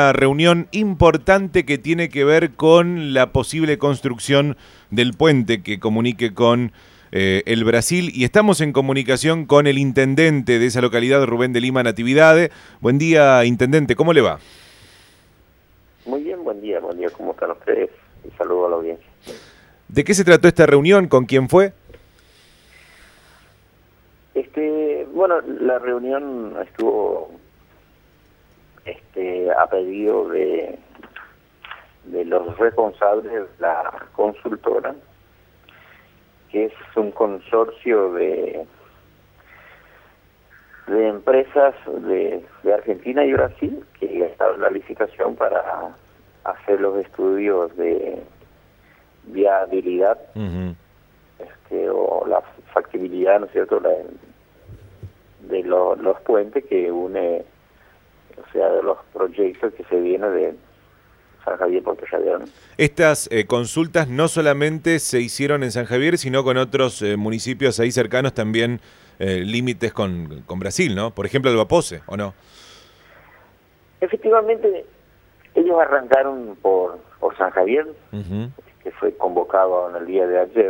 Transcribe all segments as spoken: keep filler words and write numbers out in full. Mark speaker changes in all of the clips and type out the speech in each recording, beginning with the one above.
Speaker 1: una reunión importante que tiene que ver con la posible construcción del puente que comunique con eh, el Brasil, y estamos en comunicación con el intendente de esa localidad, Rubén de Lima Natividade. Buen día, intendente, ¿cómo le va?
Speaker 2: Muy bien, buen día, buen día, ¿cómo están ustedes? Y saludo a la audiencia.
Speaker 1: ¿De qué se trató esta reunión? ¿Con quién fue?
Speaker 2: Este, bueno, la reunión estuvo este, a pedido de, de los responsables de la consultora, que es un consorcio de, de empresas de, de Argentina y Brasil que gastaron la licitación para hacer los estudios de viabilidad uh-huh. este, o la factibilidad, ¿no es cierto?, la, de lo, los puentes que une, o sea, de los proyectos que se vienen de San Javier Puerto Javier, ¿no?
Speaker 1: Estas eh, consultas no solamente se hicieron en San Javier, sino con otros eh, municipios ahí cercanos también, eh, límites con, con Brasil, ¿no? Por ejemplo, Albapocé, ¿o no?
Speaker 2: Efectivamente, ellos arrancaron por, por San Javier, uh-huh. que fue convocado en el día de ayer.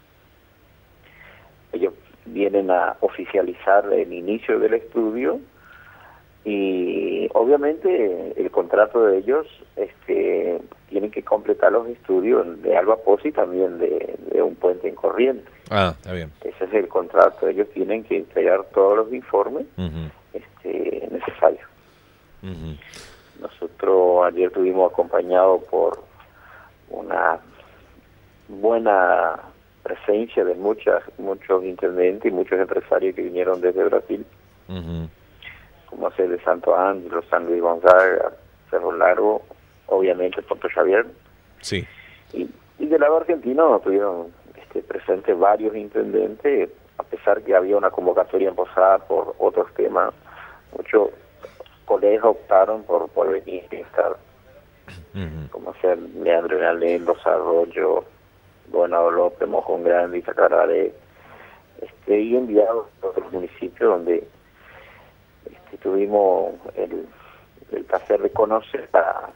Speaker 2: Ellos vienen a oficializar el inicio del estudio y obviamente el contrato de ellos este, tienen que completar los estudios de Albapocé y también de, de un puente en corriente.
Speaker 1: Ah, está bien.
Speaker 2: Ese es el contrato. Ellos tienen que entregar todos los informes uh-huh. este, necesarios. Uh-huh. Nosotros ayer estuvimos acompañados por una buena presencia de muchas muchos intendentes y muchos empresarios que vinieron desde Brasil, uh-huh. como ser de Santo Ángelo, San Luis Gonzaga, Cerro Largo, obviamente Puerto Javier.
Speaker 1: Sí.
Speaker 2: Y, y del lado argentino estuvieron este, presentes varios intendentes, a pesar que había una convocatoria en Posada por otros temas. Muchos colegas optaron por, por venir a estar, uh-huh. como ser Leandro Nalén, Los Arroyos, Gobernador López, Mojón Grande, Itacarare, este, y enviados a otros municipios donde este, tuvimos el, el placer de conocer a,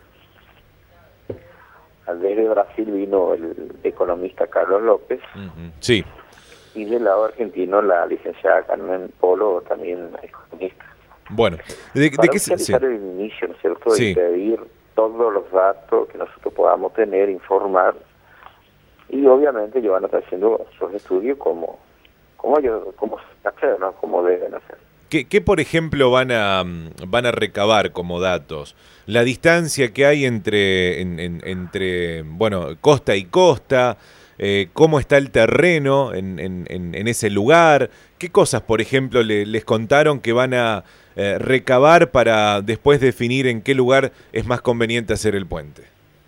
Speaker 2: al desde Brasil vino el economista Carlos López,
Speaker 1: uh-huh. sí,
Speaker 2: y del lado argentino la licenciada Carmen Polo, también economista.
Speaker 1: Bueno, ¿de,
Speaker 2: Para
Speaker 1: de qué
Speaker 2: se...?
Speaker 1: Sí.
Speaker 2: el inicio, ¿no es cierto?, de
Speaker 1: sí.
Speaker 2: pedir todos los datos que nosotros podamos tener, informar, y obviamente ellos van a estar haciendo sus estudios como como ellos como hacer, ¿no?, como deben hacer.
Speaker 1: ¿Qué, qué por ejemplo van a van a recabar como datos? La distancia que hay entre en, en, entre bueno costa y costa, eh, cómo está el terreno en, en, en, en ese lugar, qué cosas por ejemplo le, les contaron que van a eh, recabar para después definir en qué lugar es más conveniente hacer el puente.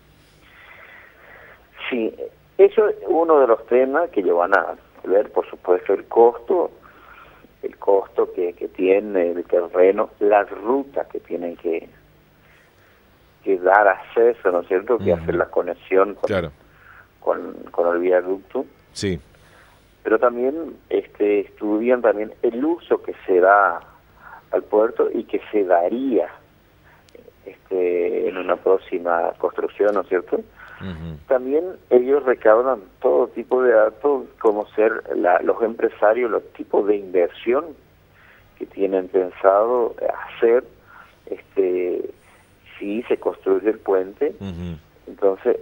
Speaker 2: Sí. Eso es uno de los temas que ellos van a ver, por supuesto, el costo, el costo que, que tiene el terreno, las rutas que tienen que, que dar acceso, ¿no es cierto?, que uh-huh. hacer la conexión con,
Speaker 1: claro.
Speaker 2: con, con el viaducto.
Speaker 1: Sí.
Speaker 2: Pero también este, estudian también el uso que se da al puerto y que se daría este, en una próxima construcción, ¿no es cierto? Uh-huh. También ellos recaudan todo tipo de datos, como ser la, los empresarios, los tipos de inversión que tienen pensado hacer este si se construye el puente. Uh-huh. Entonces,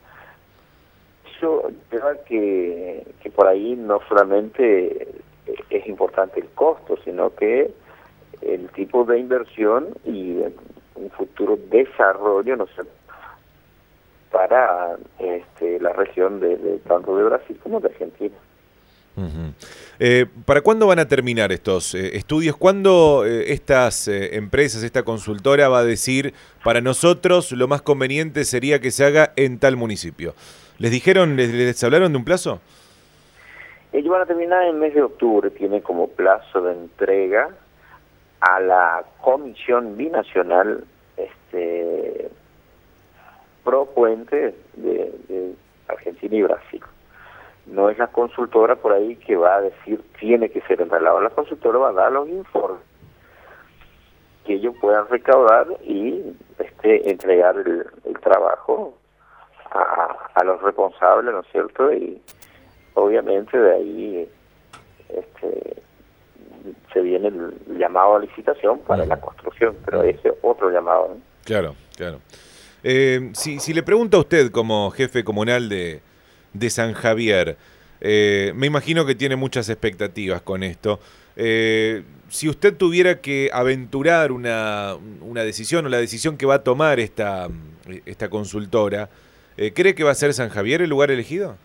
Speaker 2: eso lleva que, que por ahí no solamente es importante el costo, sino que el tipo de inversión y un futuro desarrollo, no sé, para este, la región de, de tanto de Brasil como de Argentina.
Speaker 1: Uh-huh. Eh, ¿Para cuándo van a terminar estos eh, estudios? ¿Cuándo eh, estas eh, empresas, esta consultora va a decir, para nosotros lo más conveniente sería que se haga en tal municipio? ¿Les dijeron, les, les hablaron de un plazo?
Speaker 2: Ellos van a terminar en el mes de octubre, tienen como plazo de entrega a la Comisión Binacional este, Pro Puente de, de Argentina y Brasil. No es la consultora por ahí que va a decir tiene que ser enrolado. La consultora va a dar los informes que ellos puedan recaudar y este, obviamente entregar el, el trabajo a, a los responsables, ¿no es cierto? Y obviamente de ahí este, se viene el llamado a licitación para uh-huh. la construcción, pero uh-huh. ese es otro llamado, ¿no?
Speaker 1: Claro, claro. Eh, si, si le pregunto a usted como jefe comunal de, de San Javier, eh, me imagino que tiene muchas expectativas con esto. Eh, si usted tuviera que aventurar una, una decisión o la decisión que va a tomar esta, esta consultora, eh, ¿cree que va a ser San Javier el lugar elegido?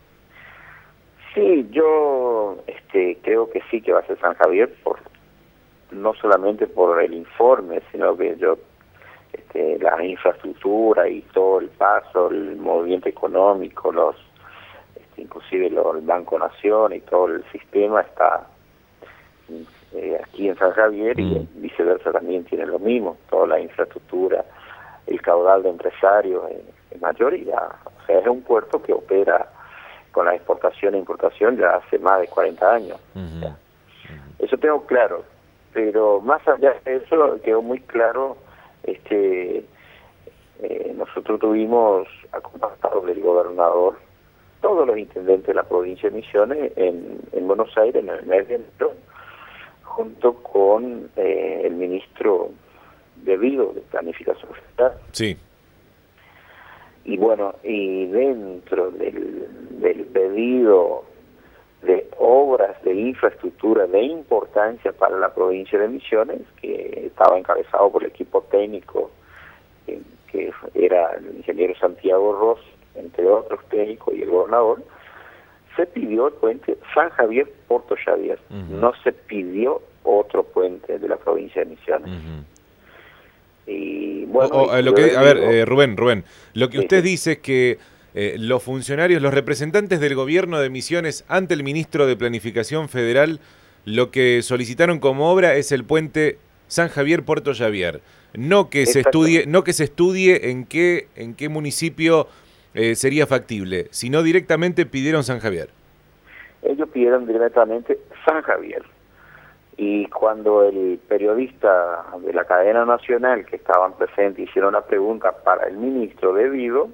Speaker 2: Sí, yo este, creo que sí que va a ser San Javier, por no solamente por el informe, sino que yo este, la infraestructura y todo el paso, el movimiento económico, los este, inclusive lo, el Banco Nación y todo el sistema está eh, aquí en San Javier, mm. y viceversa también tiene lo mismo, toda la infraestructura, el caudal de empresarios es, es mayor, y ya, o sea, es un puerto que opera con la exportación e importación ya hace más de cuarenta años. Uh-huh. Ya. Uh-huh. Eso tengo claro, pero más allá de eso quedó muy claro, este eh, nosotros tuvimos acompañados del gobernador todos los intendentes de la provincia de Misiones en, en Buenos Aires en el mes de enero, junto con eh, el ministro debido de Planificación Federal.
Speaker 1: Sí.
Speaker 2: Y bueno, y dentro del, del pedido de obras de infraestructura de importancia para la provincia de Misiones, que estaba encabezado por el equipo técnico, que, que era el ingeniero Santiago Ross, entre otros técnicos, y el gobernador, se pidió el puente San Javier-Porto Xavier. Uh-huh. No se pidió otro puente de la provincia de Misiones. Uh-huh. Y bueno,
Speaker 1: o, o,
Speaker 2: y
Speaker 1: lo que, a ver, eh, Rubén, Rubén, lo que sí, usted sí. dice es que eh, los funcionarios, los representantes del gobierno de Misiones ante el ministro de Planificación Federal, lo que solicitaron como obra es el puente San Javier-Puerto Xavier, no que se estudie, no que se estudie en qué en qué municipio eh, sería factible, sino directamente pidieron San Javier.
Speaker 2: Ellos pidieron directamente San Javier. Y cuando el periodista de la cadena nacional que estaban presentes hicieron la pregunta para el ministro debido,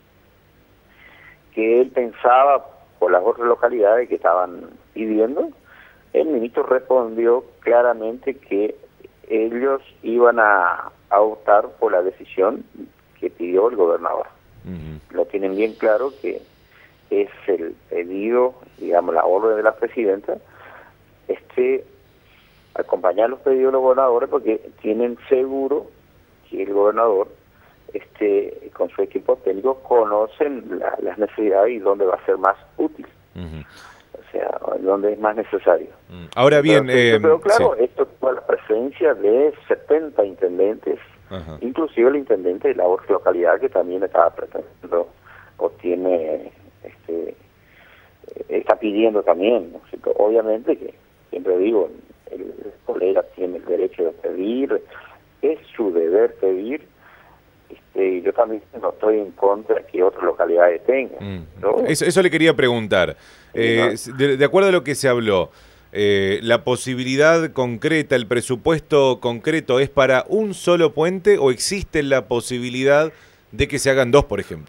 Speaker 2: que él pensaba por las otras localidades que estaban pidiendo, el ministro respondió claramente que ellos iban a, a optar por la decisión que pidió el gobernador. Uh-huh. Lo tienen bien claro que es el pedido, digamos, la orden de la presidenta, este acompañar los pedidos de los gobernadores, porque tienen seguro que el gobernador este con su equipo técnico conocen la, las necesidades y dónde va a ser más útil, uh-huh. o sea, dónde es más necesario. Uh-huh.
Speaker 1: Ahora bien,
Speaker 2: pero,
Speaker 1: eh,
Speaker 2: pero claro,
Speaker 1: sí.
Speaker 2: esto fue la presencia de setenta intendentes, uh-huh. inclusive el intendente de la otra localidad que también estaba pretendiendo o tiene, este, está pidiendo también, ¿no? Obviamente que, siempre digo, el colega tiene el derecho de pedir, es su deber pedir, este, y yo también no estoy en contra de que otras localidades tengan, ¿no?
Speaker 1: Eso, eso le quería preguntar. Eh, ¿no? de, de acuerdo a lo que se habló, eh, ¿la posibilidad concreta, el presupuesto concreto es para un solo puente o existe la posibilidad de que se hagan dos, por ejemplo?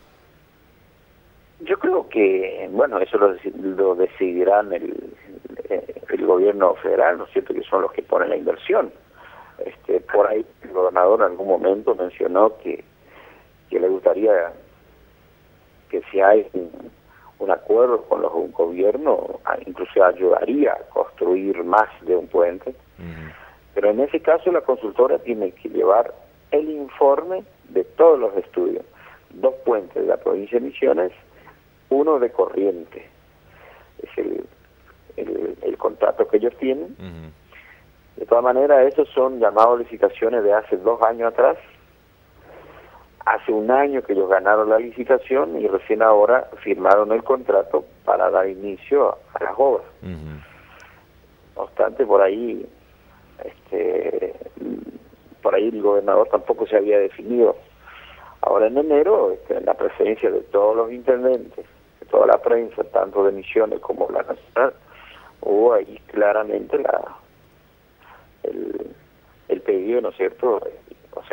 Speaker 2: Yo creo que, bueno, eso lo, lo decidirán el, el gobierno federal, ¿no es cierto?, que son los que ponen la inversión. Este, por ahí el gobernador en algún momento mencionó que, que le gustaría que si hay un, un acuerdo con los un gobierno, incluso ayudaría a construir más de un puente. Uh-huh. Pero en ese caso la consultora tiene que llevar el informe de todos los estudios. Dos puentes de la provincia de Misiones, uno de corriente. Es el, el, el contrato que ellos tienen. Uh-huh. De todas maneras, esos son llamados licitaciones de hace dos años atrás. Hace un año que ellos ganaron la licitación y recién ahora firmaron el contrato para dar inicio a las obras. Uh-huh. No obstante, por ahí, este, por ahí el gobernador tampoco se había definido. Ahora en enero, este, en la presencia de todos los intendentes, de toda la prensa, tanto de Misiones como la nacional, hubo ahí claramente la el, el pedido, ¿no es cierto? O sea,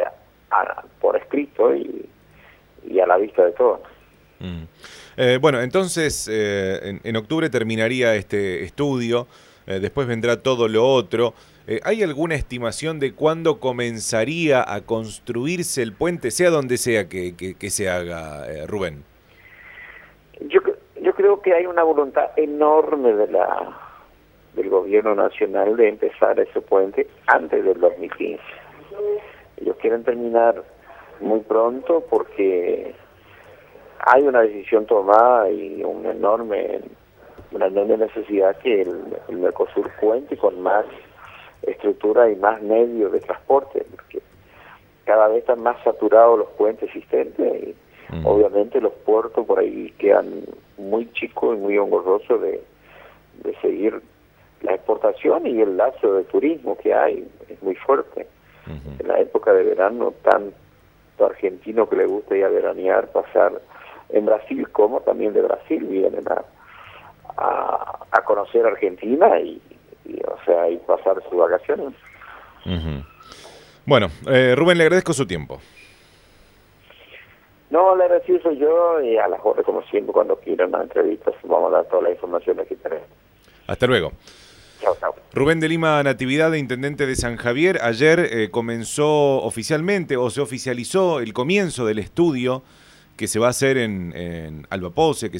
Speaker 2: a, por escrito y, y a la vista de todos.
Speaker 1: Mm. Eh, bueno, entonces eh, en, en octubre terminaría este estudio, eh, después vendrá todo lo otro. Eh, ¿Hay alguna estimación de cuándo comenzaría a construirse el puente, sea donde sea que, que, que se haga, eh, Rubén?
Speaker 2: Yo, yo creo que hay una voluntad enorme de la del gobierno nacional de empezar ese puente antes del dos mil quince. Ellos quieren terminar muy pronto porque hay una decisión tomada y una enorme una enorme necesidad que el, el Mercosur cuente con más estructura y más medios de transporte, porque cada vez están más saturados los puentes existentes y mm. obviamente los puertos por ahí quedan muy chicos y muy engorrosos de, de seguir la exportación, y el lazo de turismo que hay es muy fuerte. Uh-huh. En la época de verano, tanto argentino que le gusta ir a veranear, pasar en Brasil, como también de Brasil vienen a, a, a conocer Argentina y, y, o sea, y pasar sus vacaciones.
Speaker 1: Uh-huh. Bueno, eh, Rubén, le agradezco su tiempo.
Speaker 2: No, le agradezco yo, y a las horas, como siempre, cuando quieran una entrevista, vamos a dar toda la información que tenemos.
Speaker 1: Hasta luego.
Speaker 2: Chao, chao.
Speaker 1: Rubén de Lima Natividad, intendente de San Javier. Ayer eh, comenzó oficialmente, o se oficializó el comienzo del estudio que se va a hacer en, en Alba Pose, que